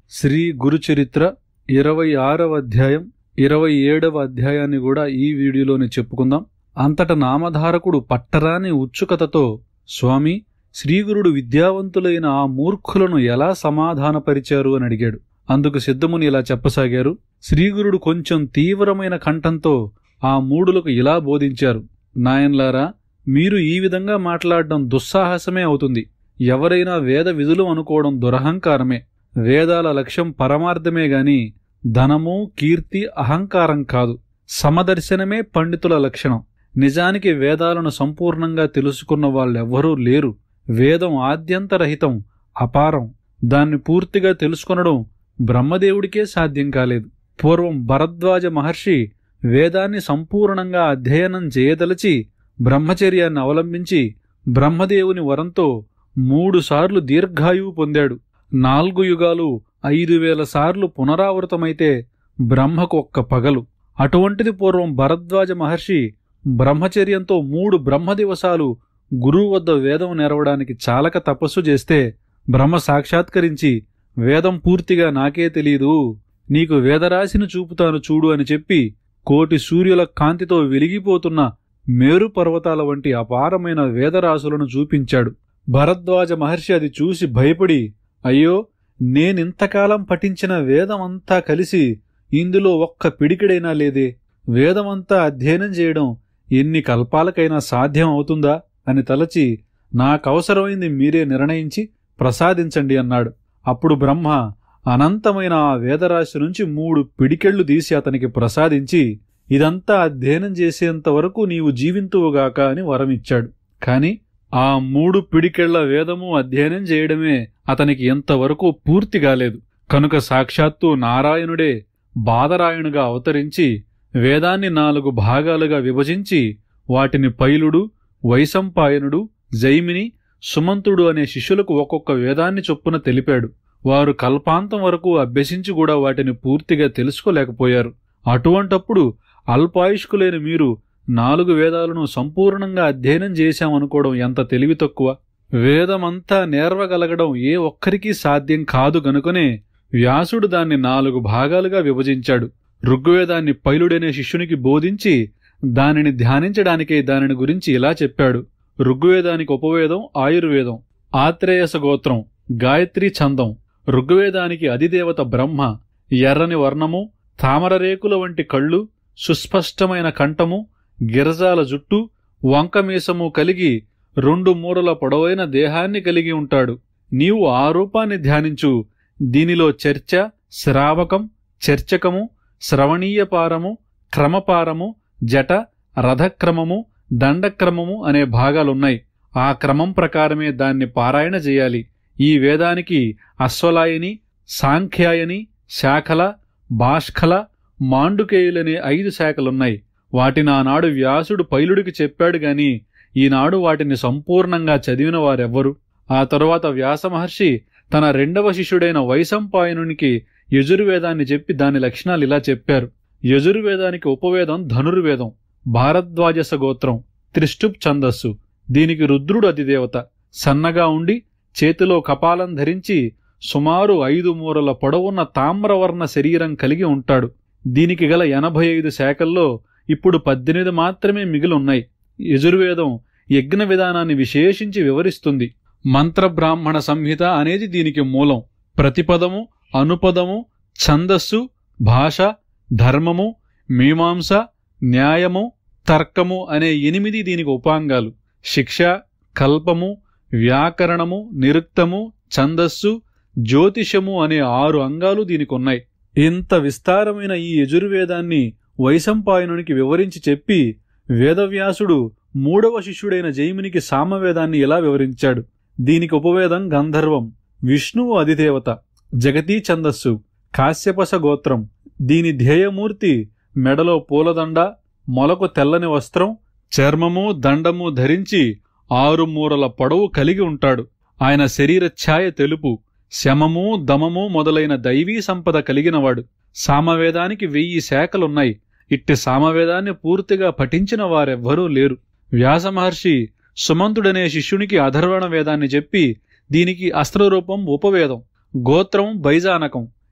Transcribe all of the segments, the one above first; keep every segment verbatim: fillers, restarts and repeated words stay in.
శ్రీ గురుచరిత్ర ఇరవై ఆరవ అధ్యాయం ఇరవై ఏడవ అధ్యాయాన్ని కూడా ఈ వీడియోలోనే చెప్పుకుందాం. అంతట నామధారకుడు పట్టరాని ఉత్సుకతతో, స్వామి, శ్రీగురుడు విద్యావంతులైన ఆ మూర్ఖులను ఎలా సమాధానపరిచారు అని అడిగాడు. అందుకు సిద్ధముని ఇలా చెప్పసాగారు. శ్రీగురుడు కొంచెం తీవ్రమైన కంఠంతో ఆ మూడులకు ఇలా బోధించారు. నాయన్లారా, మీరు ఈ విధంగా మాట్లాడడం దుస్సాహసమే అవుతుంది. ఎవరైనా వేద విధులు అనుకోవడం దురహంకారమే. వేదాల లక్ష్యం పరమార్థమే గాని ధనము, కీర్తి, అహంకారం కాదు. సమదర్శనమే పండితుల లక్షణం. నిజానికి వేదాలను సంపూర్ణంగా తెలుసుకున్న వాళ్ళెవ్వరూ లేరు. వేదం ఆద్యంతరహితం, అపారం. దాన్ని పూర్తిగా తెలుసుకొనడం బ్రహ్మదేవుడికే సాధ్యం కాలేదు. పూర్వం భరద్వాజ మహర్షి వేదాన్ని సంపూర్ణంగా అధ్యయనం చేయదలచి బ్రహ్మచర్యాన్ని అవలంబించి బ్రహ్మదేవుని వరంతో మూడుసార్లు దీర్ఘాయువు పొందాడు. నాలుగు యుగాలు ఐదు వేల సార్లు పునరావృతమైతే బ్రహ్మకు ఒక్క పగలు. అటువంటిది పూర్వం భరద్వాజ మహర్షి బ్రహ్మచర్యంతో మూడు బ్రహ్మదివసాలు గురువు వద్ద వేదం నేర్వడానికి చాలక తపస్సు చేస్తే బ్రహ్మ సాక్షాత్కరించి, వేదం పూర్తిగా నాకే తెలీదు, నీకు వేదరాశిని చూపుతాను చూడు అని చెప్పి కోటి సూర్యుల కాంతితో వెలిగిపోతున్న మేరు పర్వతాల వంటి అపారమైన వేదరాశులను చూపించాడు. భరద్వాజ మహర్షి అది చూసి భయపడి, అయ్యో, నేనింతకాలం పఠించిన వేదమంతా కలిసి ఇందులో ఒక్క పిడికిడైనా లేదే. వేదమంతా అధ్యయనం చేయడం ఎన్ని కల్పాలకైనా సాధ్యం అవుతుందా అని తలచి, నాకవసరమైంది మీరే నిర్ణయించి ప్రసాదించండి అన్నాడు. అప్పుడు బ్రహ్మ అనంతమైన ఆ వేదరాశి నుంచి మూడు పిడికెళ్లు తీసి అతనికి ప్రసాదించి, ఇదంతా అధ్యయనం చేసేంతవరకు నీవు జీవింతువుగాక అని వరమిచ్చాడు. కాని ఆ మూడు పిడికెళ్ల వేదము అధ్యయనం చేయడమే అతనికి ఎంతవరకు పూర్తి కాలేదు. కనుక సాక్షాత్తు నారాయణుడే బాదరాయణుగా అవతరించి వేదాన్ని నాలుగు భాగాలుగా విభజించి వాటిని పైలుడు, వైశంపాయనుడు, జైమిని, సుమంతుడు అనే శిష్యులకు ఒక్కొక్క వేదాన్ని చొప్పున తెలిపాడు. వారు కల్పాంతం వరకు అభ్యసించి కూడా వాటిని పూర్తిగా తెలుసుకోలేకపోయారు. అటువంటప్పుడు అల్పాయుష్కులైన మీరు నాలుగు వేదాలను సంపూర్ణంగా అధ్యయనం చేశామనుకోవడం ఎంత తెలివి తక్కువ. వేదమంతా నేర్వగలగడం ఏ ఒక్కరికీ సాధ్యం కాదు గనుకనే వ్యాసుడు దాన్ని నాలుగు భాగాలుగా విభజించాడు. ఋగ్వేదాన్ని పైలుడనే శిష్యునికి బోధించి దానిని ధ్యానించడానికే దానిని గురించి ఇలా చెప్పాడు. ఋగ్వేదానికి ఉపవేదం ఆయుర్వేదం, ఆత్రేయస గోత్రం, గాయత్రీ ఛందం. ఋగ్వేదానికి అధిదేవత బ్రహ్మ, ఎర్రని వర్ణము, తామరరేకుల వంటి కళ్ళు, సుస్పష్టమైన కంఠము, గిరజాల జుట్టు, వంకమీసము కలిగి రెండు మూరల పొడవైన దేహాన్ని కలిగి ఉంటాడు. నీవు ఆ రూపాన్ని ధ్యానించు. దీనిలో చర్చ, శ్రావకం, చర్చకము, శ్రవణీయపారము, క్రమపారము, జట, రథక్రమము, దండక్రమము అనే భాగాలున్నాయి. ఆ క్రమం ప్రకారమే దాన్ని పారాయణ చేయాలి. ఈ వేదానికి అశ్వలాయని, సాంఖ్యాయని, శాఖల, బాష్కల, మాండుకేయులనే ఐదు శాఖలున్నాయి. వాటిని ఆనాడు వ్యాసుడు పైలుడికి చెప్పాడు గాని ఈనాడు వాటిని సంపూర్ణంగా చదివిన వారెవ్వరు. ఆ తరువాత వ్యాసమహర్షి తన రెండవ శిష్యుడైన వైశంపాయనునికి యజుర్వేదాన్ని చెప్పి దాని లక్షణాలు ఇలా చెప్పారు. యజుర్వేదానికి ఉపవేదం ధనుర్వేదం, భారద్వాజస గోత్రం, త్రిష్టుప్ ఛందస్సు. దీనికి రుద్రుడు అధిదేవత. సన్నగా ఉండి చేతిలో కపాలం ధరించి సుమారు ఐదు మూరల పొడవున్న తామ్రవర్ణ శరీరం కలిగి ఉంటాడు. దీనికి గల ఎనభై ఐదు శాఖల్లో ఇప్పుడు పద్దెనిమిది మాత్రమే మిగిలున్నాయి. యజుర్వేదం యజ్ఞ విధానాన్ని విశేషించి వివరిస్తుంది. మంత్రబ్రాహ్మణ సంహిత అనేది దీనికి మూలం. ప్రతిపదము, అనుపదము, ఛందస్సు, భాష, ధర్మము, మీమాంస, న్యాయము, తర్కము అనే ఎనిమిది దీనికి ఉపాంగాలు. శిక్ష, కల్పము, వ్యాకరణము, నిరుక్తము, ఛందస్సు, జ్యోతిషము అనే ఆరు అంగాలు దీనికున్నాయి. ఇంత విస్తారమైన ఈ యజుర్వేదాన్ని వైశంపాయనునికి వివరించి చెప్పి వేదవ్యాసుడు మూడవ శిష్యుడైన జైమినికి సామవేదాన్ని ఇలా వివరించాడు. దీనికి ఉపవేదం గంధర్వం, విష్ణువు అధిదేవత, జగతీ ఛందస్సు, కాశ్యపస గోత్రం. దీని ధ్యేయమూర్తి మెడలో పూలదండ, మొలకు తెల్లని వస్త్రం, చర్మము, దండము ధరించి ఆరు మూరల పొడవు కలిగి ఉంటాడు. ఆయన శరీర ఛాయ తెలుపు, శమము, దమము మొదలైన దైవీ సంపద కలిగినవాడు. సామవేదానికి వెయ్యి శాఖలున్నాయి. ఇట్టి సామవేదాన్ని పూర్తిగా పఠించిన వారెవ్వరూ లేరు. వ్యాసమహర్షి సుమంతుడనే శిష్యునికి అధర్వణ వేదాన్ని చెప్పి దీనికి అస్త్రరూపం ఉపవేదం, గోత్రం బైజానకం,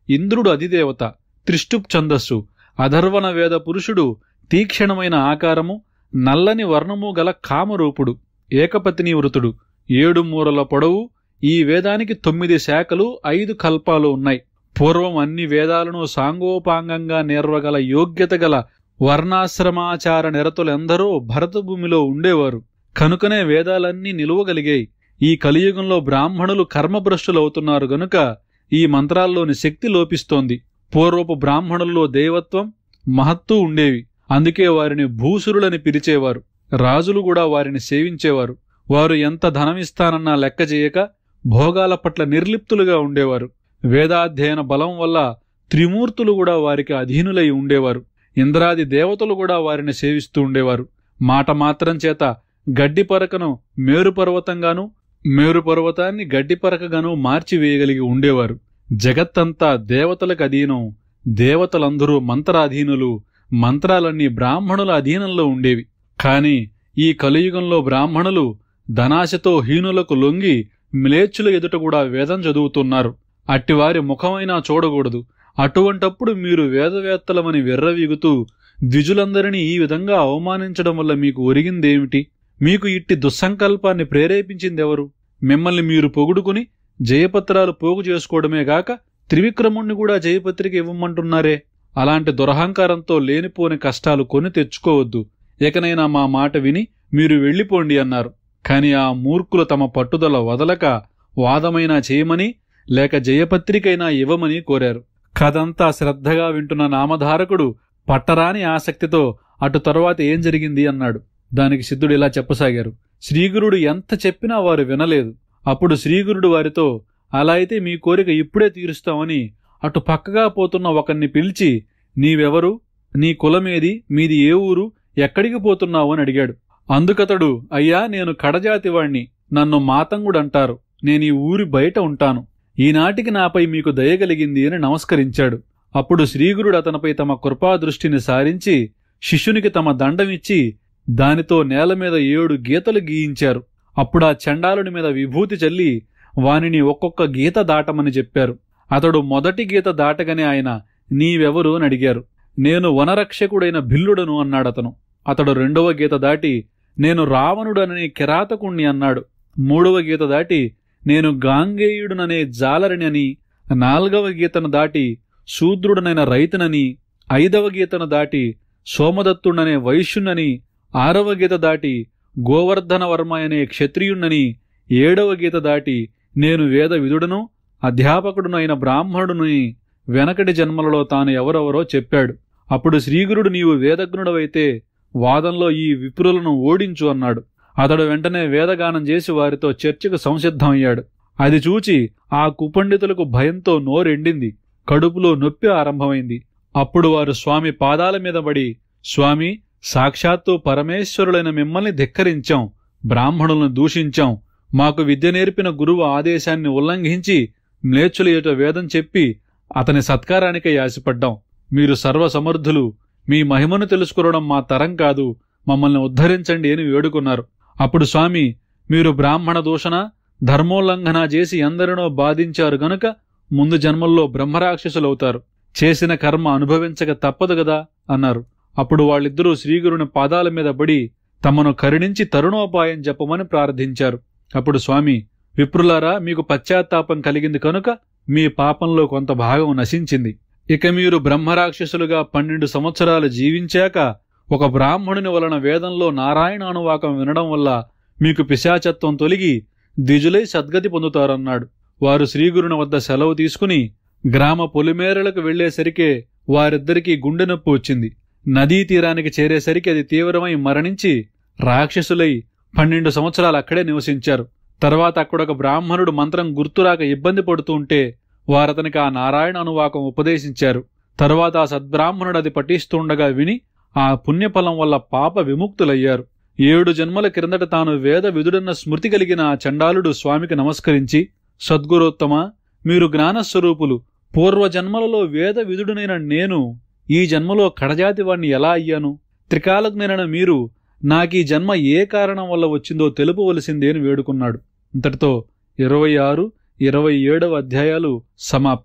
ఇంద్రుడు అధిదేవత, త్రిష్టుప్ ఛందస్సు, అధర్వణ వేద పురుషుడు, తీక్షణమైన ఆకారము, నల్లని వర్ణము గల కామరూపుడు, ఏకపత్ని వృతుడు, ఏడు మూరల పొడవు. ఈ వేదానికి తొమ్మిది శాఖలు, ఐదు కల్పాలు ఉన్నాయి. పూర్వం అన్ని వేదాలను సాంగోపాంగంగా నేర్వగల యోగ్యత గల వర్ణాశ్రమాచార నిరతులెందరో భరతభూమిలో ఉండేవారు. కనుకనే వేదాలన్నీ నిలువగలిగాయి. ఈ కలియుగంలో బ్రాహ్మణులు కర్మభ్రష్టులవుతున్నారు గనుక ఈ మంత్రాల్లోని శక్తి లోపిస్తోంది. పూర్వపు బ్రాహ్మణుల్లో దేవత్వం, మహత్తు ఉండేవి. అందుకే వారిని భూసురులని పిలిచేవారు. రాజులు కూడా వారిని సేవించేవారు. వారు ఎంత ధనమిస్తానన్నా లెక్క చేయక భోగాల పట్ల నిర్లిప్తులుగా ఉండేవారు. వేదాధ్యయన బలం వల్ల త్రిమూర్తులు కూడా వారికి అధీనులై ఉండేవారు. ఇంద్రాది దేవతలు కూడా వారిని సేవిస్తూ ఉండేవారు. మాట మాత్రం చేత గడ్డిపరకను మేరుపర్వతంగాను, మేరుపర్వతాన్ని గడ్డిపరకగాను మార్చివేయగలిగి ఉండేవారు. జగత్తంతా దేవతలకు అధీనం. దేవతలందరూ మంత్రాధీనులు. మంత్రాలన్నీ బ్రాహ్మణుల అధీనంలో ఉండేవి. కాని ఈ కలియుగంలో బ్రాహ్మణులు ధనాశతో హీనులకు లొంగి మ్లేచ్చుల ఎదుట కూడా వేదం చదువుతున్నారు. అట్టివారి ముఖమైనా చూడకూడదు. అటువంటప్పుడు మీరు వేదవేత్తలమని వెర్రవీగుతూ ద్విజులందరినీ ఈ విధంగా అవమానించడం వల్ల మీకు ఒరిగిందేమిటి? మీకు ఇట్టి దుస్సంకల్పాన్ని ప్రేరేపించిందెవరు? మిమ్మల్ని మీరు పొగుడుకుని జయపత్రాలు పోగు చేసుకోవడమే గాక త్రివిక్రముణ్ణి కూడా జయపత్రిక ఇవ్వమంటున్నారే. అలాంటి దురహంకారంతో లేనిపోని కష్టాలు కొని తెచ్చుకోవద్దు. ఇకనైనా మా మాట విని మీరు వెళ్ళిపోండి అన్నారు. కాని ఆ మూర్ఖులు తమ పట్టుదల వదలక వాదమైనా చేయమని లేక జయపత్రికైనా ఇవ్వమని కోరారు. కథంతా శ్రద్ధగా వింటున్న నామధారకుడు పట్టరాని ఆసక్తితో అటు తరువాత ఏం జరిగింది అన్నాడు. దానికి సిద్ధుడు ఇలా చెప్పసాగారు. శ్రీగురుడు ఎంత చెప్పినా వారు వినలేదు. అప్పుడు శ్రీగురుడు వారితో, అలా అయితే మీ కోరిక ఇప్పుడే తీరుస్తామని అటు పక్కగా పోతున్న ఒకరిని పిలిచి, నీవెవరు? నీ కులమేది? మీది ఏ ఊరు? ఎక్కడికి పోతున్నావు అని అడిగాడు. అందుకతడు, అయ్యా, నేను కడజాతివాణ్ణి. నన్ను మాతంగుడంటారు. నేనీ ఊరి బయట ఉంటాను. ఈనాటికి నాపై మీకు దయగలిగింది అని నమస్కరించాడు. అప్పుడు శ్రీగురుడు అతనిపై తమ కృపాదృష్టిని సారించి శిష్యునికి తమ దండమిచ్చి దానితో నేలమీద ఏడు గీతలు గీయించారు. అప్పుడా చండాలుని మీద విభూతి చల్లి వానిని ఒక్కొక్క గీత దాటమని చెప్పారు. అతడు మొదటి గీత దాటగానే ఆయన, నీవెవరు అని అడిగారు. నేను వనరక్షకుడైన భిల్లుడను అన్నాడతను. అతడు రెండవ గీత దాటి, నేను రావణుడనని కిరాతకుణ్ణి అన్నాడు. మూడవ గీత దాటి, నేను గాంగేయుడుననే జాలరిని అని, నాల్గవ గీతను దాటి శూద్రుడనైన రైతునని, ఐదవ గీతను దాటి సోమదత్తుడనే వైశ్యునని, ఆరవ గీత దాటి గోవర్ధనవర్మ అనే క్షత్రియుణ్ణని, ఏడవ గీత దాటి నేను వేద విదుడను అధ్యాపకుడునైన బ్రాహ్మణుడుని వెనకటి జన్మలలో తాను ఎవరెవరో చెప్పాడు. అప్పుడు శ్రీగురుడు, నీవు వేదజ్ఞుడవైతే వాదంలో ఈ విప్రులను ఓడించు అన్నాడు. అతడు వెంటనే వేదగానం చేసి వారితో చర్చకు సంసిద్ధమయ్యాడు. అది చూచి ఆ కుపండితులకు భయంతో నోరెండింది, కడుపులో నొప్పి ఆరంభమైంది. అప్పుడు వారు స్వామి పాదాల మీద పడి, స్వామి, సాక్షాత్తు పరమేశ్వరులైన మిమ్మల్ని ధిక్కరించాం, బ్రాహ్మణులను దూషించాం, మాకు విద్య నేర్పిన గురువు ఆదేశాన్ని ఉల్లంఘించి మ్లేచ్చుల ఎదుట వేదం చెప్పి అతని సత్కారానికై ఆశపడ్డాం. మీరు సర్వసమర్థులు, మీ మహిమను తెలుసుకోవడం మా తరం కాదు, మమ్మల్ని ఉద్ధరించండి అని వేడుకున్నారు. అప్పుడు స్వామి, మీరు బ్రాహ్మణ దూషణ ధర్మోల్లంఘన చేసి ఎందరినో బాధించారు గనుక ముందు జన్మల్లో బ్రహ్మరాక్షసులవుతారు. చేసిన కర్మ అనుభవించక తప్పదు గదా అన్నారు. అప్పుడు వాళ్ళిద్దరూ శ్రీగురుని పాదాల మీద పడి తమను కరుణించి తరుణోపాయం చెప్పమని ప్రార్థించారు. అప్పుడు స్వామి, విప్రులారా, మీకు పశ్చాత్తాపం కలిగింది కనుక మీ పాపంలో కొంత భాగం నశించింది. ఇక మీరు బ్రహ్మరాక్షసులుగా పన్నెండు సంవత్సరాలు జీవించాక ఒక బ్రాహ్మణుని వలన వేదంలో నారాయణానువాకం వినడం వల్ల మీకు పిశాచత్వం తొలగి ద్విజులై సద్గతి పొందుతారన్నాడు. వారు శ్రీగురుని వద్ద సెలవు తీసుకుని గ్రామ పొలిమేరలకు వెళ్లేసరికే వారిద్దరికీ గుండె నొప్పి వచ్చింది. నదీ తీరానికి చేరేసరికి అది తీవ్రమై మరణించి రాక్షసులై పన్నెండు సంవత్సరాలు అక్కడే నివసించారు. తర్వాత అక్కడొక బ్రాహ్మణుడు మంత్రం గుర్తురాక ఇబ్బంది పడుతూ ఉంటే వారతనికి ఆ నారాయణ అనువాకం ఉపదేశించారు. తరువాత ఆ సద్బ్రాహ్మణుడు అది పఠిస్తుండగా విని ఆ పుణ్యఫలం వల్ల పాప విముక్తులయ్యారు. ఏడు జన్మల క్రిందట తాను వేద విదుడన్న స్మృతి కలిగిన ఆ చండాలుడు స్వామికి నమస్కరించి, సద్గురోత్తమ, మీరు జ్ఞానస్వరూపులు. పూర్వజన్మలలో వేద విదుడునైన నేను ఈ జన్మలో కడజాతివాణ్ణి ఎలా అయ్యాను? త్రికాలజ్ఞులైన మీరు నాకీ జన్మ ఏ కారణం వల్ల వచ్చిందో తెలుపవలసిందే అని వేడుకున్నాడు. ఇంతటితో ఇరవై ఆరు ఇరవై ఏడవ అధ్యాయాలు సమాప్తం.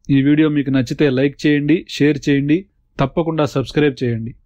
ఈ వీడియో మీకు నచ్చితే లైక్ చేయండి, షేర్ చేయండి, తప్పకుండా సబ్స్క్రైబ్ చేయండి.